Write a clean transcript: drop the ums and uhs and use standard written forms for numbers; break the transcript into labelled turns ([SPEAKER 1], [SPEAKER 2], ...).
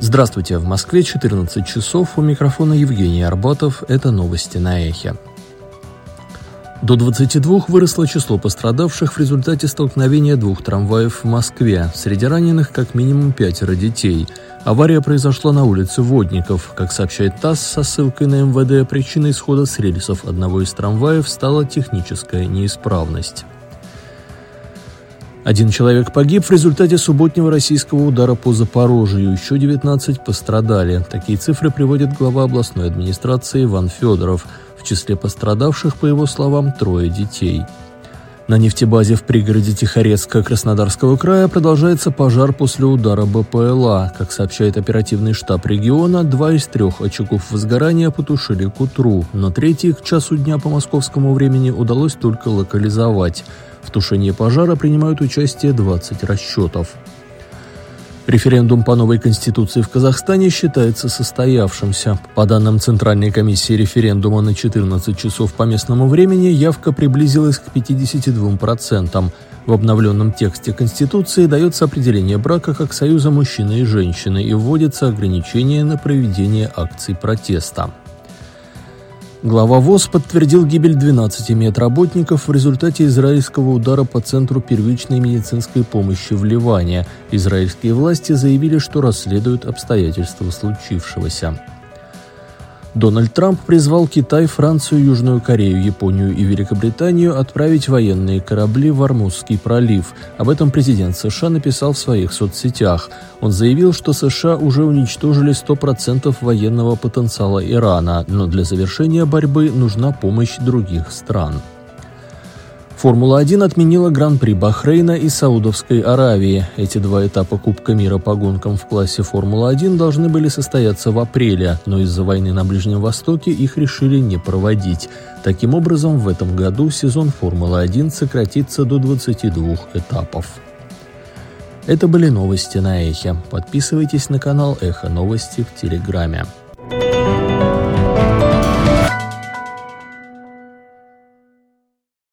[SPEAKER 1] Здравствуйте, в Москве 14 часов, у микрофона Евгений Арбатов, это новости на Эхе. До 22 выросло число пострадавших в результате столкновения двух трамваев в Москве. Среди раненых как минимум 5 детей. Авария произошла на улице Водников. Как сообщает ТАСС со ссылкой на МВД, причиной схода с рельсов одного из трамваев стала техническая неисправность. 1 человек погиб в результате субботнего российского удара по Запорожью, еще 19 пострадали. Такие цифры приводит глава областной администрации Иван Федоров. В числе пострадавших, по его словам, 3 детей. На нефтебазе в пригороде Тихорецка Краснодарского края продолжается пожар после удара БПЛА. Как сообщает оперативный штаб региона, 2 из 3 очагов возгорания потушили к утру, но 3 к часу дня по московскому времени удалось только локализовать. В тушении пожара принимают участие 20 расчетов. Референдум по новой конституции в Казахстане считается состоявшимся. По данным Центральной комиссии референдума на 14 часов по местному времени, явка приблизилась к 52%. В обновленном тексте Конституции дается определение брака как союза мужчины и женщины и вводится ограничение на проведение акций протеста. Глава ВОЗ подтвердил гибель 12 медработников в результате израильского удара по центру первичной медицинской помощи в Ливане. Израильские власти заявили, что расследуют обстоятельства случившегося. Дональд Трамп призвал Китай, Францию, Южную Корею, Японию и Великобританию отправить военные корабли в Ормузский пролив. Об этом президент США написал в своих соцсетях. Он заявил, что США уже уничтожили 100% военного потенциала Ирана, но для завершения борьбы нужна помощь других стран. Формула-1 отменила Гран-при Бахрейна и Саудовской Аравии. Эти 2 этапа Кубка мира по гонкам в классе Формула-1 должны были состояться в апреле, но из-за войны на Ближнем Востоке их решили не проводить. Таким образом, в этом году сезон Формулы-1 сократится до 22 этапов. Это были новости на Эхе. Подписывайтесь на канал Эхо Новости в Телеграме.